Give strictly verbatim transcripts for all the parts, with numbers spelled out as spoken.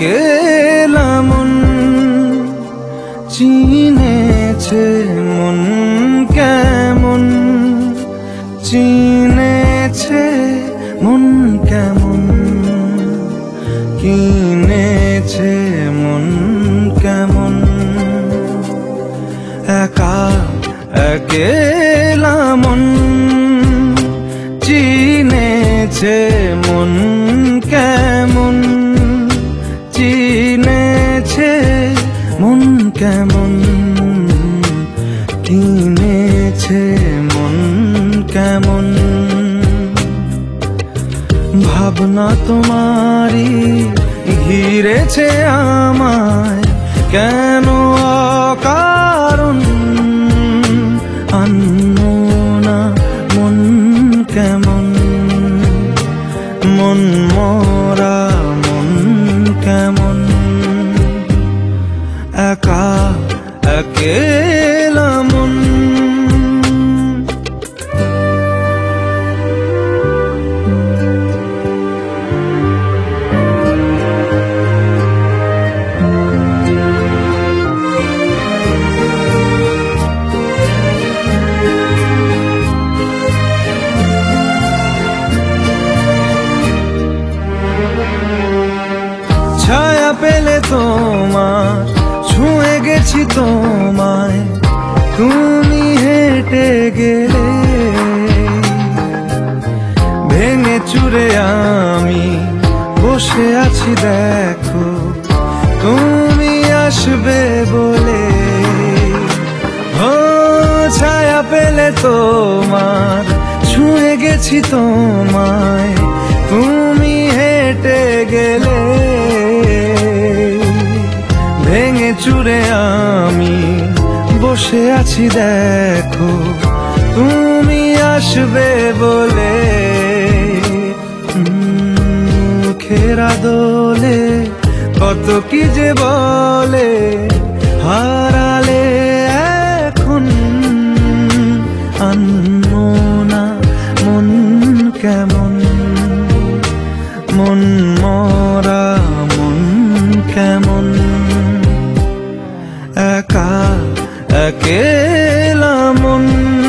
একেলা মন চিনেছে মন কেমন, চিনেছে মন কেমন, কিনেছে মন কেমন। একা একেলা মন চিনেছে মন কেমন, চিনেছে মন কেমন, কিনেছে মন কেমন। ভাবনা তোমারই ঘিরেছে আমায় কেন অকারণ, আনমনা মন কেমন, মন মরা মন কেমন। একা একেলা মন। ছায়া পেলে তোমার ছুঁয়ে গেছি তোমায়, তুমি হেঁটে গেলে ভেঙে চুরে আমি বসে আছি দেখো, তুমি আসবে বলে। ও ছায়া পেলে তোমার ছুঁয়ে গেছি তোমায়, তুমি হেঁটে গেলে ভেঙে চুরে আমি বসে আছি দেখো, তুমি আসবে বলে। মুখেরা দোলে কত কি যে বলে, হারালে এখন আনমনা মন কেমন, মন মরা মন কেমন। একা একেলা মন।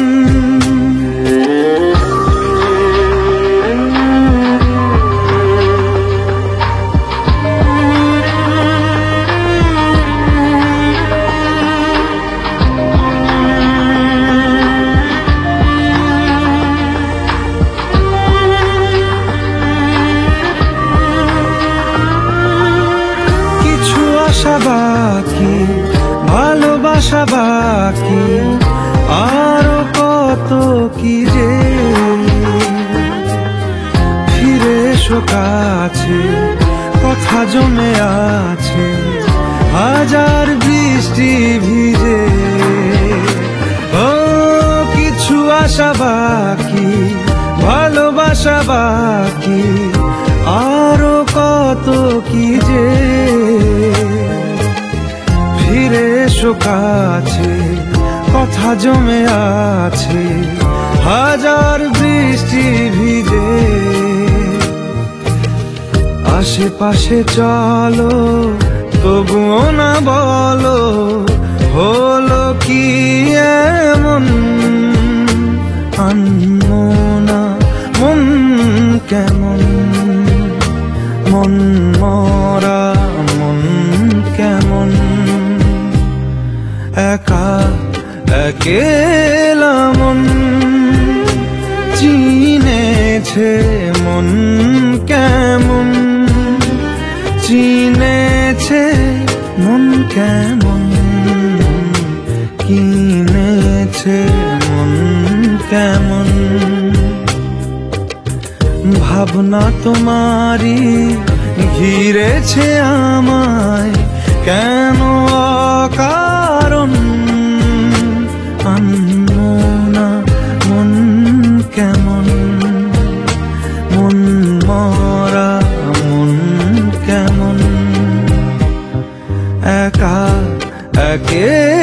আশা বাকি, ভালোবাসা বাকি, আরো কত কি যে। ফিরে এসো কাছে, কথা জমে আছে হাজার বৃষ্টি ভিজে। ও কিছু আশা বাকি, ভালোবাসা বাকি, আরো কত কি যে। ফিরে এসো কাছে, কথা জমে আছে হাজার বৃষ্টি ভিজে। আশেপাশে চলো তবুও না বলো, হলো কি এমন আনমনা মন কেমন, মন মরা মন কেমন। একা একেলা মন চিনেছে মন কেমন, চিনেছে মন কেমন, কিনেছে মন কেমন। ভাবনা তোমারই ঘিরেছে আমায় কেন অকারণ, আনমনা মন কেমন, মন মরা মন কেমন। একা একে